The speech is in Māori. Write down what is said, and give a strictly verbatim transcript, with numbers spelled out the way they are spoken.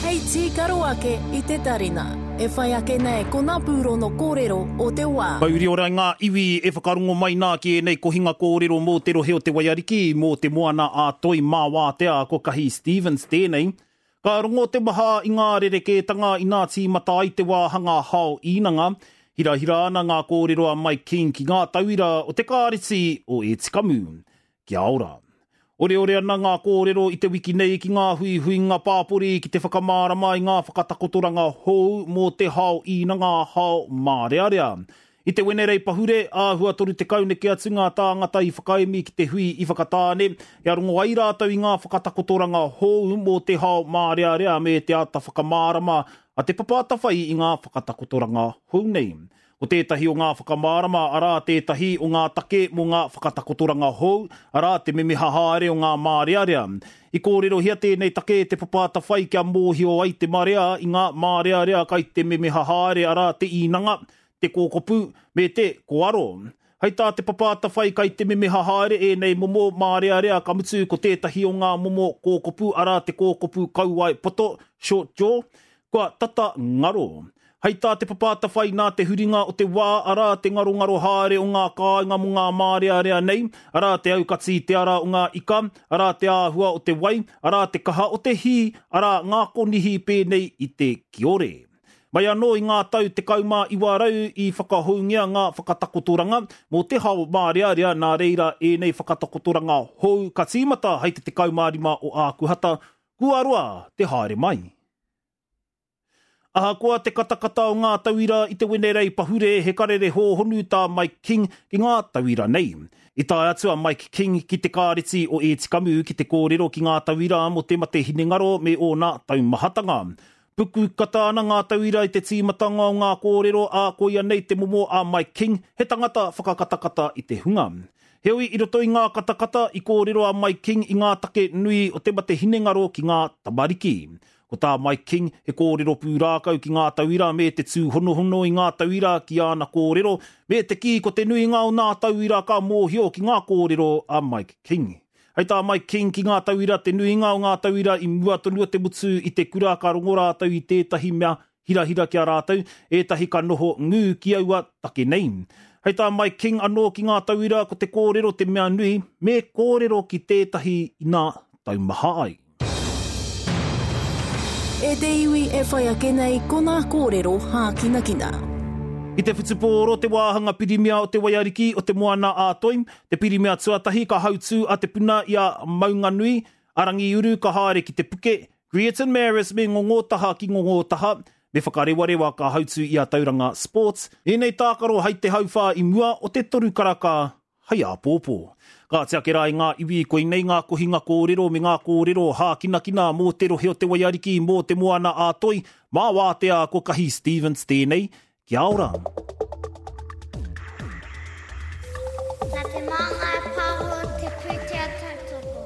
Hei tīkaro ake i te tarina. E whai ake nei ko ngā pūro no kōrero o te wā. Kauri ora ngā iwi e whakarongo mai nā ki e nei ko hinga kōrero mō te rohe o te waiariki mō te moana a toi mā wātea ko kahi Stevens tēnei. Ka rongo te maha i ngā rerekētanga i ngā tī mata i te wāhanga hao inanga. Hira hira ana ngā kōrero a Mike King ki ngā tauira o te kāreti o e tikamu. Kia ora. Ore ore ana ngā kōrero i te wiki nei ki ngā hui hui ngā pāpori ki te whakamārama i ngā whakatakotoranga hou mō te hao ina ngā hao mārearea. I te wenerei pahure, āhua toru te kauneke atu ngā tāngata i whakaemi ki te hui i whakatāne. Ia rongo ai rātau i ngā whakatakotoranga hou mō te hao mārearea me te ata whakamārama a te papātawhai i ngā whakatakotoranga hou nei. O tētahi o ngā whakamārama, arā tētahi o ngā take mō ngā whakatakotoranga hou, arā te memeha haere o ngā mārearea. I kōrero hia tēnei take te papāta whai kia mōhio ai te marea i ngā mārearea kai te memeha haere arā te inanga, te kōkopu me te koaro. Hei tā te papāta whai kai te memeha haere e nei momo mārearea ka mutu ko tētahi o ngā momo kōkopu arā te kōkopu kauai poto, short jaw, kua tata ngaro. Hei tā te papāta whai nā te huringa o te wā, arā te ngaro-ngaro haere o ngā kāinga mo ngā mārearea nei, arā te aukati te ara o ngā ika, arā te āhua o te wai, arā te kaha o te hi, arā ngā konihi pēnei i te kiore. Mai anō i ngā tau te kaumā i wārau i whakahoungia ngā whakatakotoranga, mō te hao mārearea nā reira e nei whakatakotoranga hou ka tīmata hei te te kaumārima o ākuhata, kuaroa te haere mai. Ahakoa te katakata o ngā tauira i te wenerei pahure he karere hōhonu tā Mike King ki ngā tauira nei. I tae atua Mike King ki te kāreti o e tikamu ki te kōrero ki ngā tauira mo te mate hinengaro me o nā taumahatanga. Puku kata ana ngā tauira i te tīmatanga o ngā kōrero a koia nei te momo a Mike King he tangata whakakatakata i te hunga. Heoi i roto i ngā katakata i kōrero a Mike King i ngā take nui o te mate hinengaro ki ngā tamariki. Ko tā Mike King he kōrero pūrākau ki ngā tauira me te tūhonohono i ngā tauira ki ana kōrero, me te ki ko te nui ngā o ngā tauira ka mōhio ki ngā kōrero a Mike King. Hei tā Mike King ki ngā tauira te nui ngā o ngā tauira i mua tonua te mutu i te kura ka rongo rātau i tētahi mea hirahira ki a rātau, e tahi ka noho ngū ki aua take nei. Hei tā Mike King anō ki ngā tauira ko te kōrero te mea nui, me kōrero ki tētahi i ngā taumaha ai. E te iwi e whai ake nei ko ngā kōrero hā kina kina. I te whutupōro te wāhanga pirimia o te waiariki o te moana a toi, te pirimia tuatahi ka hautū a te puna i a Maunganui, arangi uru ka haere ki te puke, Greaton Maris me ngongotaha ki ngongotaha, me whakarewarewa ka hautū i a tauranga sports, e nei tākaro hei te hauwha i mua o te toru karaka, hei a pōpō. Ka te ake rai ngā iwi koe nei ngā kohinga kōrero me ngā kōrero hā kina kina mō te rohe o te waiariki mō te moana a toi, mā wātea ko kahi Stevens tēnei, kia ora. Nā te māngai pāho te pūtea tautoko.